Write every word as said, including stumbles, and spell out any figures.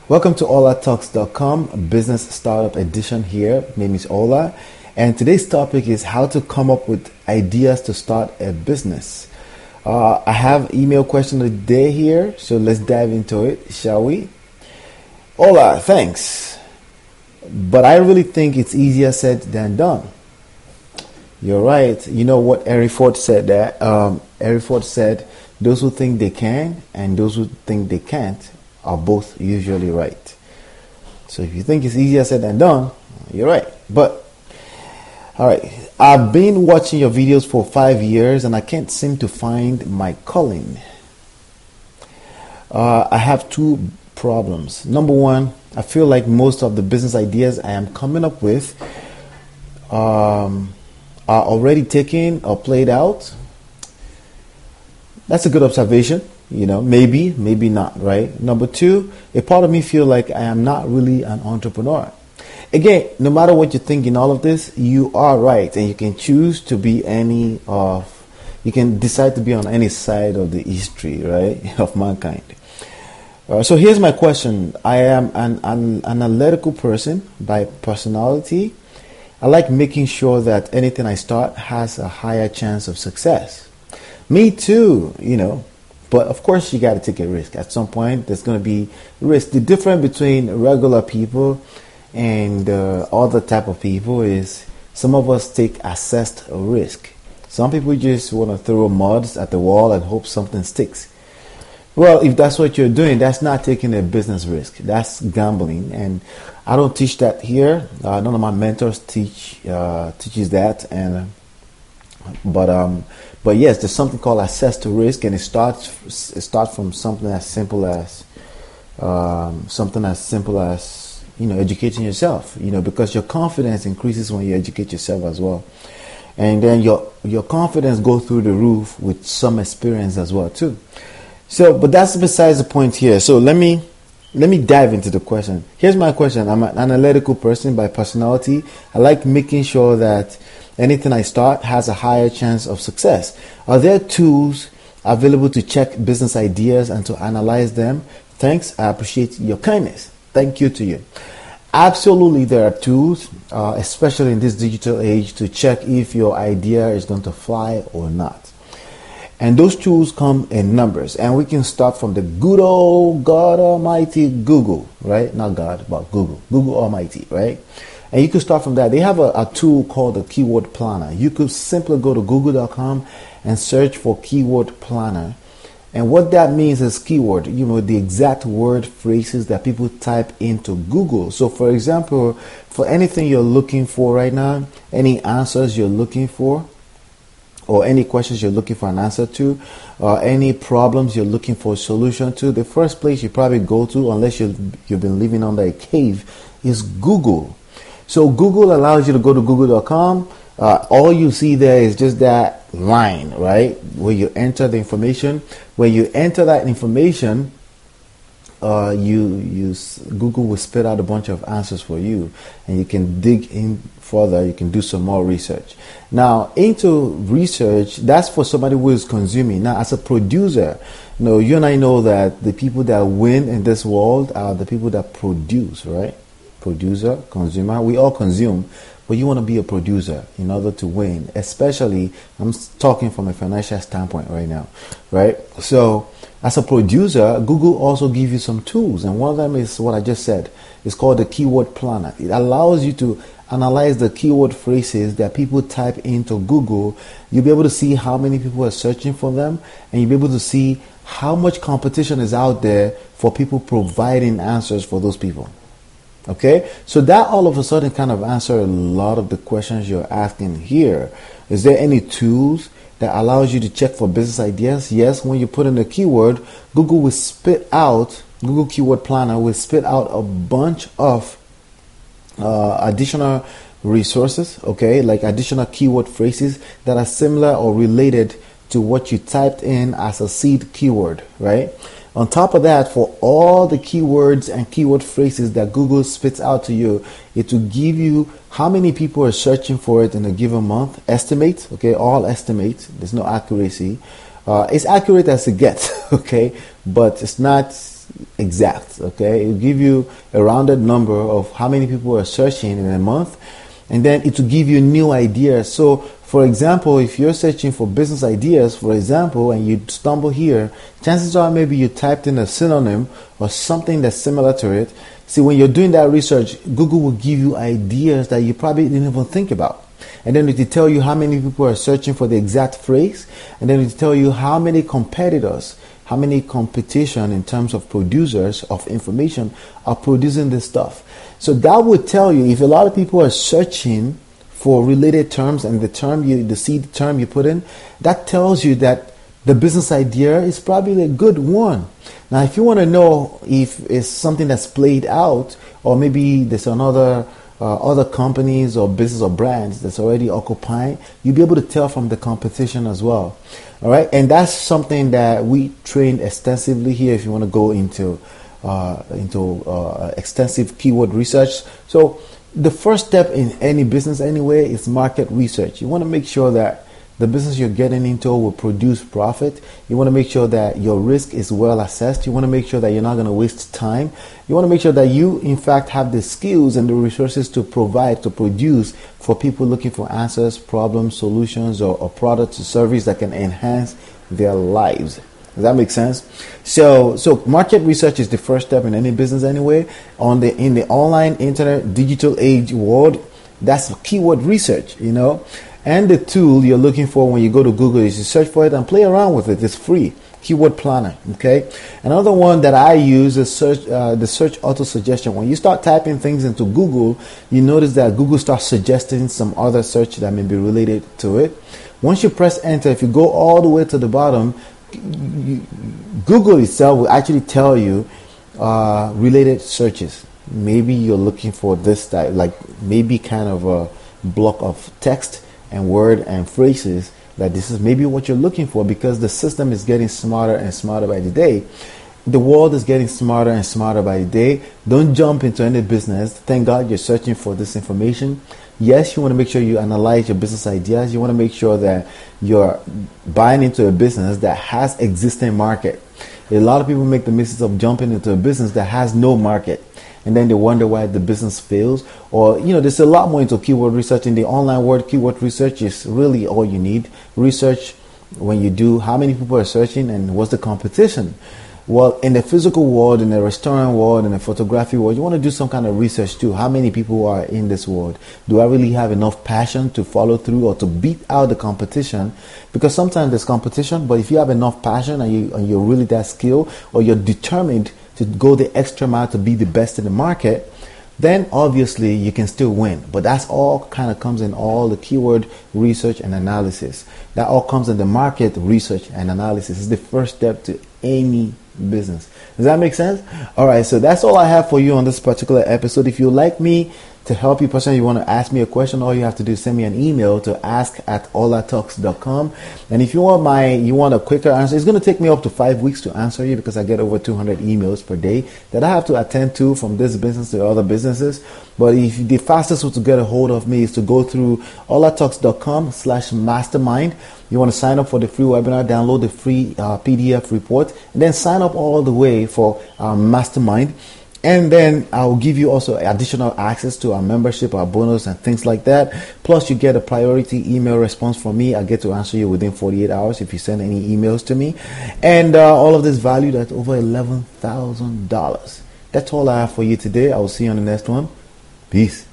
Welcome to Ola Talks dot com, business startup edition here. My name is Ola, and today's topic is how to come up with ideas to start a business. Uh, I have email question of the day here, so let's dive into it, shall we? Ola, thanks. But I really think it's easier said than done. You're right. You know what Henry Ford said that? Um, Henry Ford said, those who think they can and those who think they can't are both usually right. So if you think it's easier said than done, you're right. But, all right, I've been watching your videos for five years and I can't seem to find my calling. Uh, I have two problems. Number one, I feel like most of the business ideas I am coming up with um, are already taken or played out. That's a good observation. You know, maybe, maybe not, right? Number two, a part of me feel like I am not really an entrepreneur. Again, no matter what you think in all of this, you are right, and you can choose to be any of, you can decide to be on any side of the history, right, of mankind. Uh, so here's my question. I am an, an analytical person by personality. I like making sure that anything I start has a higher chance of success. Me too, you know. But of course, you got to take a risk. At some point, there's going to be risk. The difference between regular people and uh, other type of people is some of us take assessed risk. Some people just want to throw muds at the wall and hope something sticks. Well, if that's what you're doing, that's not taking a business risk. That's gambling, and I don't teach that here. Uh, none of my mentors teach uh, teaches that, and but um. But yes, there's something called access to risk, and it starts it starts from something as simple as um, something as simple as you know educating yourself. You know, because your confidence increases when you educate yourself as well, and then your your confidence goes through the roof with some experience as well too. So, but that's besides the point here. So let me let me dive into the question. Here's my question. I'm an analytical person by personality. I like making sure that anything I start has a higher chance of success. Are there tools available to check business ideas and to analyze them? Thanks. I appreciate your kindness. Thank you to you. Absolutely, there are tools, uh, especially in this digital age, to check if your idea is going to fly or not. And those tools come in numbers. And we can start from the good old God Almighty Google, right? Not God, but Google. Google Almighty, right? And you can start from that. They have a, a tool called the Keyword Planner. You could simply go to google dot com and search for Keyword Planner. And what that means is keyword, you know, the exact word phrases that people type into Google. So for example, for anything you're looking for right now, any answers you're looking for, or any questions you're looking for an answer to, or any problems you're looking for a solution to, the first place you probably go to, unless you've, you've been living under a cave, is Google. So Google allows you to go to google dot com. Uh, all you see there is just that line, right? Where you enter the information. When you enter that information, uh, you use Google will spit out a bunch of answers for you, and you can dig in further. You can do some more research. Now, into research, that's for somebody who is consuming. Now, as a producer, you know, you and I know that the people that win in this world are the people that produce, right? Producer, consumer, we all consume, but you want to be a producer in order to win. Especially, I'm talking from a financial standpoint right now, right? So as a producer, Google also gives you some tools, and one of them is what I just said. It's called the Keyword Planner. It allows you to analyze the keyword phrases that people type into Google. You'll be able to see how many people are searching for them, and you'll be able to see how much competition is out there for people providing answers for those people. Okay, so that all of a sudden kind of answer a lot of the questions you're asking here. Is there any tools that allows you to check for business ideas? Yes, when you put in a keyword, Google will spit out, Google Keyword Planner will spit out a bunch of uh, additional resources, okay, like additional keyword phrases that are similar or related to what you typed in as a seed keyword, right? On top of that, for all the keywords and keyword phrases that Google spits out to you, it will give you how many people are searching for it in a given month. Estimate, okay, all estimates. There's no accuracy. Uh, it's accurate as it gets, okay, but it's not exact. Okay, it will give you a rounded number of how many people are searching in a month, and then it will give you new ideas. So, for example, if you're searching for business ideas, for example, and you stumble here, chances are maybe you typed in a synonym or something that's similar to it. See, when you're doing that research, Google will give you ideas that you probably didn't even think about. And then it will tell you how many people are searching for the exact phrase. And then it will tell you how many competitors, how many competition in terms of producers of information are producing this stuff. So that would tell you if a lot of people are searching for related terms and the term you, the seed term you put in, that tells you that the business idea is probably a good one. Now, if you want to know if it's something that's played out, or maybe there's another uh, other companies or business or brands that's already occupying, you'll be able to tell from the competition as well. All right, and that's something that we train extensively here. If you want to go into uh, into uh, extensive keyword research, so the first step in any business anyway is market research. You want to make sure that the business you're getting into will produce profit. You want to make sure that your risk is well assessed. You want to make sure that you're not going to waste time. You want to make sure that you, in fact, have the skills and the resources to provide, to produce for people looking for answers, problems, solutions, or, or products or services that can enhance their lives. Does that make sense? So, so market research is the first step in any business anyway. On the in the online, internet, digital age world, that's keyword research, you know. And the tool you're looking for when you go to Google is you search for it and play around with it. It's free. Keyword Planner. Okay. Another one that I use is search uh, the search auto suggestion. When you start typing things into Google, you notice that Google starts suggesting some other search that may be related to it. Once you press enter, if you go all the way to the bottom, you, Google itself will actually tell you uh, related searches. Maybe you're looking for this type, like maybe kind of a block of text and word and phrases, that this is maybe what you're looking for, because the system is getting smarter and smarter by the day. The world is getting smarter and smarter by the day. Don't jump into any business. Thank God you're searching for this information. Yes, you want to make sure you analyze your business ideas. You want to make sure that you're buying into a business that has existing market. A lot of people make the mistake of jumping into a business that has no market, and then they wonder why the business fails. Or, you know, there's a lot more into keyword research. In the online world, keyword research is really all you need. Research when you do how many people are searching and what's the competition. Well, in the physical world, in the restaurant world, in the photography world, you want to do some kind of research too. How many people are in this world? Do I really have enough passion to follow through or to beat out the competition? Because sometimes there's competition, but if you have enough passion and, you, and you're really that skilled, or you're determined to go the extra mile to be the best in the market, then obviously you can still win. But that's all kind of comes in all the keyword research and analysis. That all comes in the market research and analysis. It's the first step to any business. Does that make sense? All right, so that's all I have for you on this particular episode. If you like me to help you personally, you want to ask me a question, all you have to do is send me an email to ask at olatalks dot com. And if you want my you want a quicker answer, it's going to take me up to five weeks to answer you, because I get over two hundred emails per day that I have to attend to from this business to other businesses. But if the fastest way to get a hold of me is to go through olatalks dot com slash mastermind. You want to sign up for the free webinar, download the free uh, P D F report, and then sign up all the way for our mastermind. And then I'll give you also additional access to our membership, our bonus, and things like that. Plus, you get a priority email response from me. I get to answer you within forty-eight hours if you send any emails to me. And uh, all of this valued at over eleven thousand dollars. That's all I have for you today. I will see you on the next one. Peace.